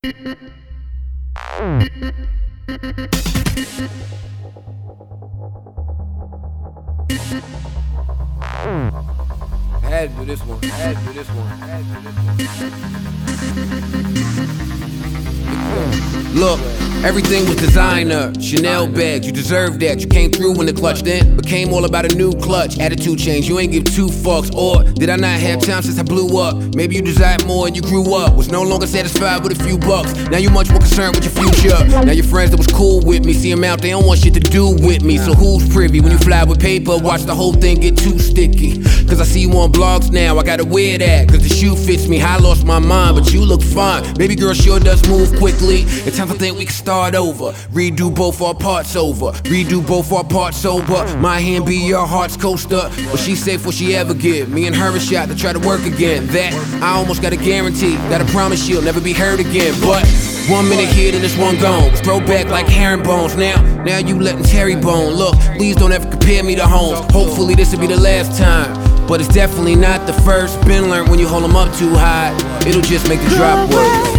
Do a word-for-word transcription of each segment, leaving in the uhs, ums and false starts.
I had to do this one. I had to do this one. I had to do this one. Look, everything was designer, Chanel bags, you deserve that. You came through when the clutch then became all about a new clutch. Attitude change, you ain't give two fucks. Or did I not have time since I blew up? Maybe you desired more and you grew up, was no longer satisfied with a few bucks. Now you much more concerned with your future. Now your friends that was cool with me, see them out, they don't want shit to do with me. So who's privy when you fly with paper? Watch the whole thing get too sticky. Cause I see you on blogs now, I gotta wear that cause the shoe fits me. I lost my mind, but you look fine. Baby girl sure does move quickly. It's time to think we can start over. Redo both our parts over. Redo both our parts over. My hand be your heart's coaster. But she safe what she ever give. Me and her a shot to try to work again. That I almost got a guarantee. Gotta promise she'll never be hurt again. But one minute here, then this one gone. Throw back like herringbones. Now, now you letting Terry bone. Look, please don't ever compare me to Holmes. Hopefully this'll be the last time. But it's definitely not the first. Been learned when you hold them up too high, it'll just make the drop worse.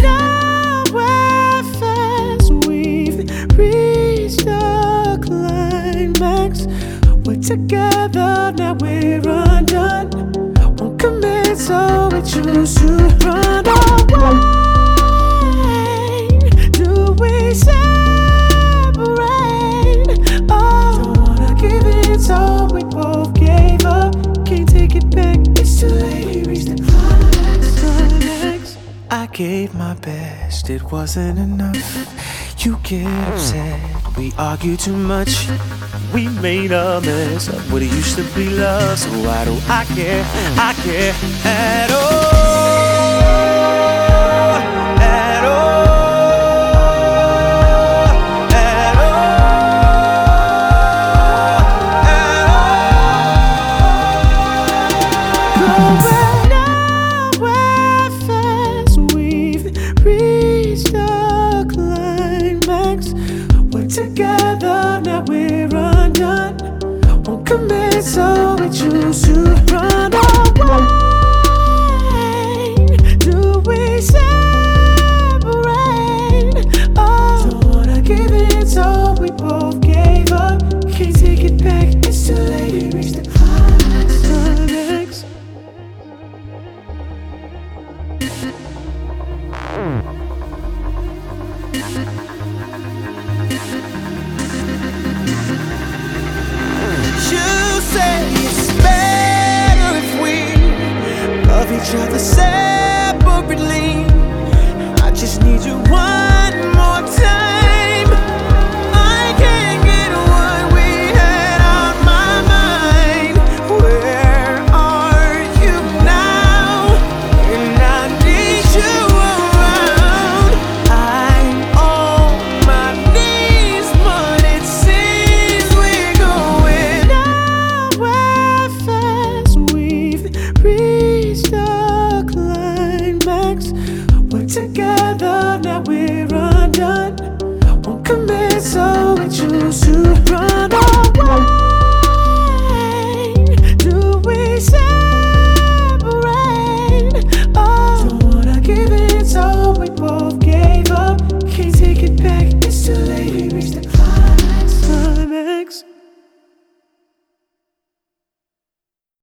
Reached the climax. We're together, now we're undone. Won't commit, so we choose to run away. Do we separate? Oh, don't wanna give it, so we both gave up. Can't take it back, it's too late. We reached the climax. climax. I gave my best, it wasn't enough. You get upset, we argue too much. We made a mess of what it used to be love. So why do I care, I care at all, at all, at all, at all. Nowhere fast, we've reached the we're together, now we're undone. Won't commit, so we choose to run away. Do we separate? Oh, don't wanna give it, so we both gave up. Can't take it back, it's too late. We reached the climax. climax. It's better if we love each other separately. I just need you one more time. I can't get what we had on my mind. Where are you now? And I need you around. I'm on my knees, but it seems we're going reached the climax. We're together.